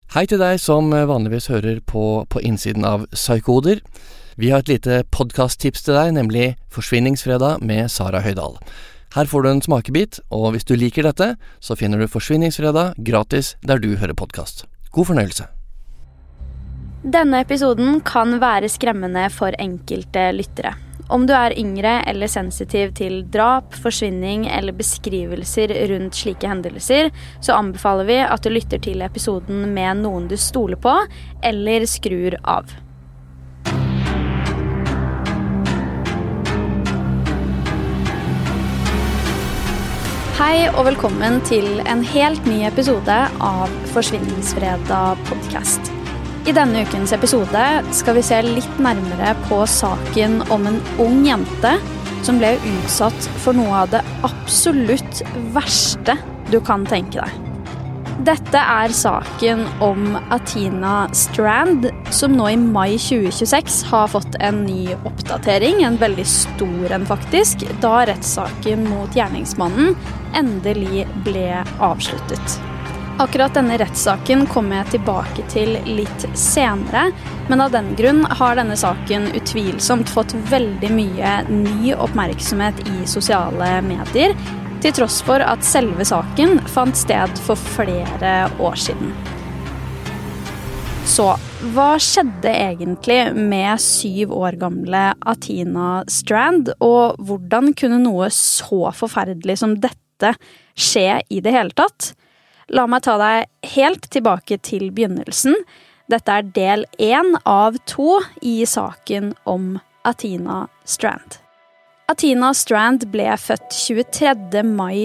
Hei til deg som vanligvis hører på innsiden av Psykoder. Vi har et lite podcast-tips til deg, nemlig Forsvinningsfredag med Sara Høydahl. Her får du en smakebit, og hvis du liker dette, så finner du Forsvinningsfredag gratis der du hører podcast. God fornøyelse. Denne episoden kan være skremmende for enkelte lyttere. Om du er yngre eller sensitiv til drap, forsvinning eller beskrivelser rundt slike hendelser, så anbefaler vi at du lytter til episoden med noen du stoler på, eller skrur av. Hei og velkommen til en helt ny episode av Forsvinningsfredag podcast. I denne ukens episode skal vi se litt nærmere på saken om en ung jente som ble utsatt for noe av det absolutt verste du kan tenke deg. Dette er saken om Athena Strand, som nå i mai 2026 har fått en ny oppdatering, en veldig stor en faktisk, da rettssaken mot gjerningsmannen endelig ble avsluttet. Akkurat denne rettssaken kommer jeg tilbake til litt senere, men av den grunn har denne saken utvilsomt fått veldig mye ny oppmerksomhet i sosiale medier, til tross for at selve saken fant sted for flere år siden. Så, hva skjedde egentlig med 7 år gamle Athena Strand, og hvordan kunne noe så forferdelig som dette skje i det hele tatt? La meg ta deg helt tilbake til begynnelsen. Dette er del 1 av 2 i saken om Athena Strand. Athena Strand ble født 23. mai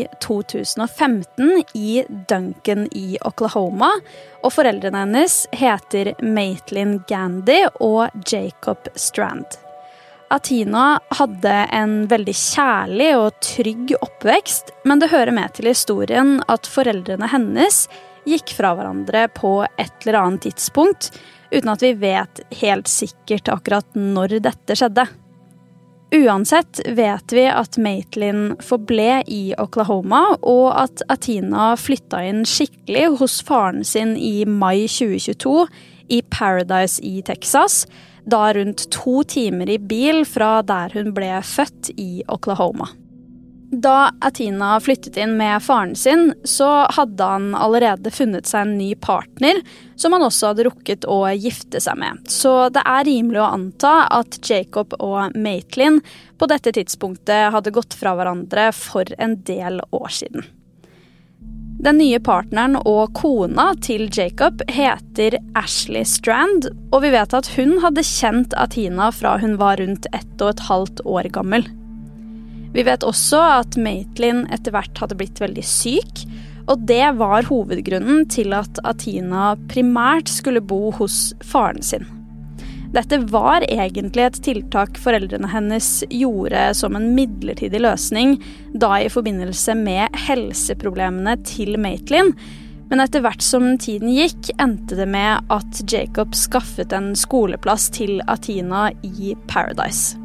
2015 i Duncan i Oklahoma, og foreldrene hennes heter Maitland Gandy og Jacob Strand. Athena hadde en veldig kjærlig og trygg oppvekst, men det hører med til historien at foreldrene hennes gikk fra hverandre på et eller annet tidspunkt, uten at vi vet helt sikkert akkurat når dette skjedde. Uansett vet vi at Maitland forble i Oklahoma, og at Athena flyttet inn skikkelig hos faren sin i mai 2022 i Paradise i Texas, da rundt 2 timer i bil fra der hun ble født i Oklahoma. Da Athena flyttet inn med faren sin, så hadde han allerede funnet seg en ny partner, som han også hadde rukket å gifte seg med. Så det er rimelig å anta at Jacob og Maitland på dette tidspunktet hadde gått fra hverandre for en del år siden. Den nye partneren og kona til Jacob heter Ashley Strand, og vi vet at hun hadde kjent Athena fra hun var rundt 1,5 år gammel. Vi vet også at Maitland etter hvert hadde blitt veldig syk, og det var hovedgrunnen til at Athena primært skulle bo hos faren sin. Dette var egentlig et tiltak foreldrene hennes gjorde som en midlertidig løsning, da i forbindelse med helseproblemene til Maitland, men etter hvert som tiden gikk, endte det med at Jacob skaffet en skoleplass til Athena i Paradise.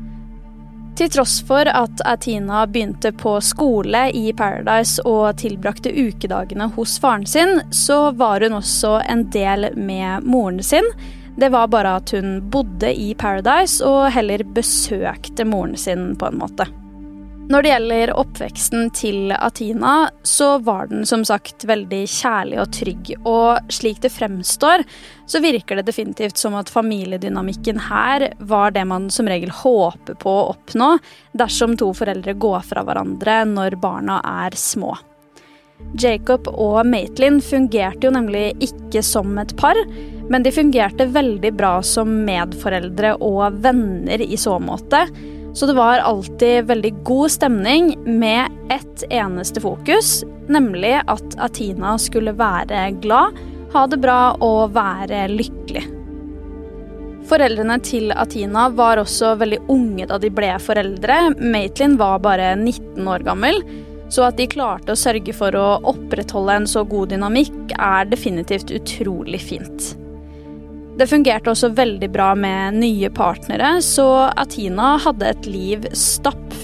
Til tross for at Athena begynte på skole i Paradise og tilbrakte ukedagene hos faren sin, så var hun også en del med moren sin. Det var bare at hun bodde i Paradise og heller besøkte moren sin på en måte. Når det gjelder oppveksten til Athena, så var den som sagt veldig kjærlig og trygg, og slik det fremstår, så virker det definitivt som at familiedynamikken her var det man som regel håper på å oppnå dersom 2 foreldre går fra hverandre når barna er små. Jacob og Maitland fungerte jo nemlig ikke som et par, men de fungerte veldig bra som medforeldre og venner i så måte, så det var alltid veldig god stemning med ett eneste fokus, nemlig at Athena skulle være glad, ha det bra og være lykkelig. Foreldrene til Athena var også veldig unge da de ble foreldre. Maitland var bare 19 år gammel, så at de klarte å sørge for å opprettholde en så god dynamikk er definitivt utrolig fint. Det fungerte også veldig bra med nye partnere, så Athena hadde et liv stappfullt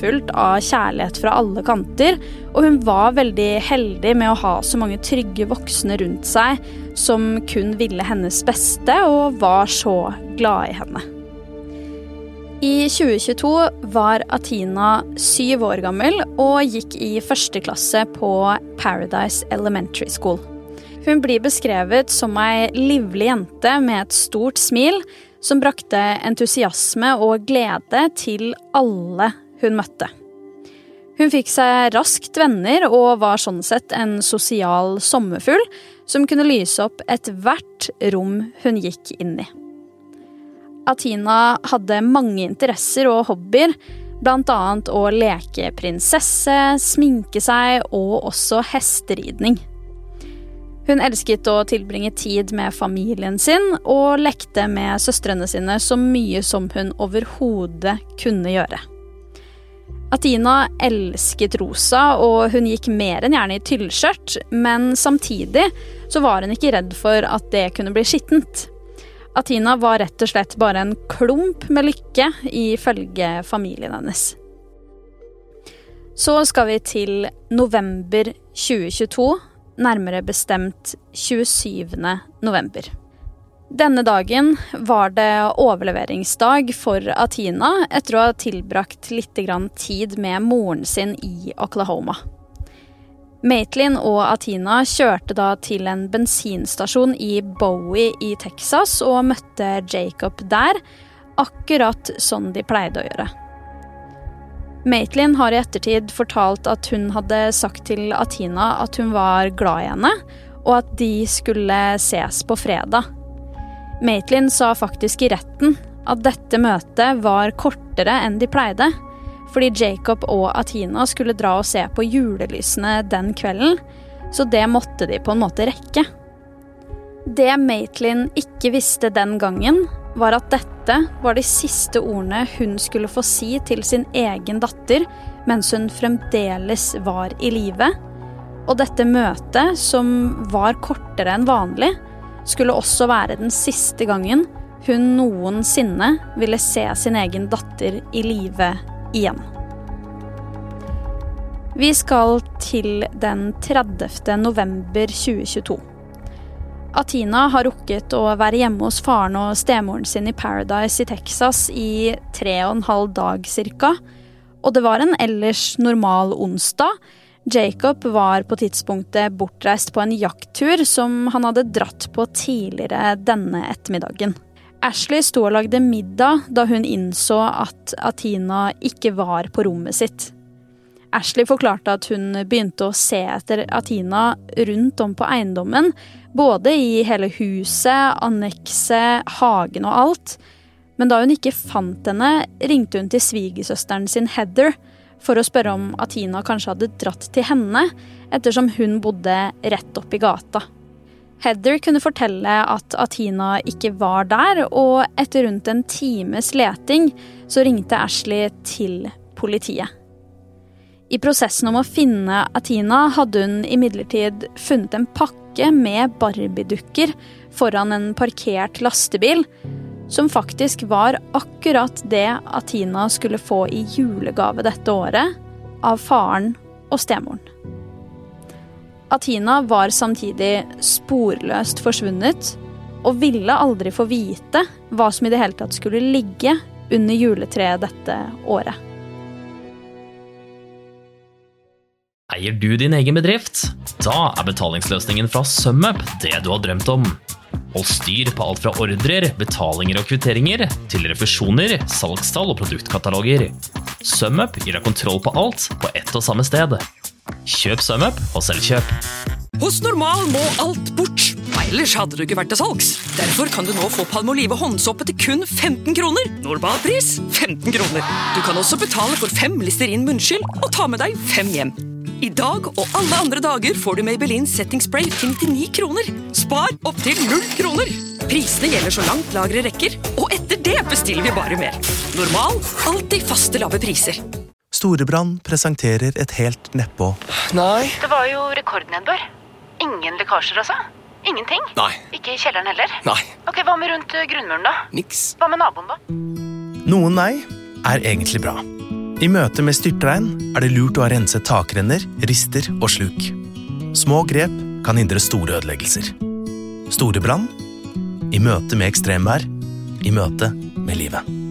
proppfullt av kjærlighet fra alle kanter, og hun var veldig heldig med å ha så mange trygge voksne rundt seg som kun ville hennes beste og var så glad i henne. I 2022 var Athena 7 år gammel og gikk i 1. klasse på Paradise Elementary School. Hun blir beskrevet som ei livlig jente med et stort smil som brakte entusiasme og glede til alle hun møtte. Hun fikk seg raskt venner og var sånn sett en sosial sommerfugl som kunne lyse opp et hvert rom hun gikk inn i. Athena hadde mange interesser og hobbyer, blant annet å leke prinsesse, sminke seg og også hesteridning. Hun elsket å tilbringe tid med familien sin og lekte med søstrene sine så mye som hun overhodet kunne gjøre. Athena elsket rosa, og hun gikk mer enn gjerne i tyllskjørt, men samtidig så var hun ikke redd for at det kunne bli skittent. Athena var rett og slett bare en klump med lykke ifølge familien hennes. Så skal vi til november 2022, nærmere bestemt 27. november. Denne dagen var det overleveringsdag for Athena etter å ha tilbrakt litt tid med moren sin i Oklahoma. Maitland og Athena kjørte da til en bensinstasjon i Bowie i Texas og møtte Jacob der, akkurat sånn de pleide å gjøre. Maitland har i ettertid fortalt at hun hadde sagt til Athena at hun var glad i henne, og at de skulle ses på fredag. Maitland sa faktisk i retten at dette møtet var kortere enn de pleide, fordi Jacob og Athena skulle dra og se på julelysene den kvelden, så det måtte de på en måte rekke. Det Maitland ikke visste den gangen, var at dette var de siste ordene hun skulle få si til sin egen datter, mens hun fremdeles var i live. Og dette møtet, som var kortere enn vanlig, skulle også være den siste gangen hun noensinne ville se sin egen datter i live igjen. Vi skal til den 30. november 2022. Athena har rukket å være hjemme hos faren og stemoren sin i Paradise i Texas i 3,5 dag cirka, og det var en ellers normal onsdag. Jacob var på tidspunktet bortreist på en jakttur som han hadde dratt på tidligere denne ettermiddagen. Ashley sto og lagde middag da hun innså at Athena ikke var på rommet sitt. Ashley forklarte at hun begynte å se etter Athena rundt om på eiendommen, både i hele huset, annekset, hagen og alt. Men da hun ikke fant henne, ringte hun til svigersøsteren sin Heather for å spørre om Athena kanskje hadde dratt til henne, ettersom hun bodde rett opp i gata. Heather kunne fortelle at Athena ikke var der, og etter rundt en times leting så ringte Ashley til politiet. I prosessen om å finne Athena hadde hun imidlertid funnet en pakke med Barbie-dukker foran en parkert lastebil, som faktisk var akkurat det Athena skulle få i julegave dette året av faren og stemoren. Athena var samtidig sporløst forsvunnet, og ville aldri få vite hva som i det hele tatt skulle ligge under juletreet dette året. Eier du din egen bedrift? Da betalingsløsningen fra SumUp det du har drømt om. Hold styr på alt fra ordrer, betalinger og kvitteringer, til refusjoner, salgstall og produktkataloger. SumUp gir deg kontroll på alt på ett og samme sted. Kjøp SumUp og selvkjøp. Hos Normal må alt bort. Ellers hadde du ikke vært til salgs. Derfor kan du nå få Palmolive håndsoppe til kun 15 kroner. Normalpris 15 kroner. Du kan også betale for 5 Listerin munnskyld og ta med deg 5 hjem. I dag og alle andre dager får du Maybelline Setting Spray til 99 kroner. Spar opp til 0 kroner. Prisene gjelder så langt lagre rekker, og etter det bestiller vi bare mer. Normal, alltid faste lave priser. Storebrand presenterer et helt nedpå. Nei. Det var jo rekordnedbør. Ingen lekkasjer altså? Ingenting? Nei. Ikke i kjelleren heller? Nei. Ok, hva med rundt grunnmuren da? Niks. Hva med naboen da? Noen nei er egentlig bra. I møte med styrtregn det lurt å ha renset takrenner, rister og sluk. Små grep kan hindre store ødeleggelser. Store brann, i møte med ekstremvær, i møte med livet.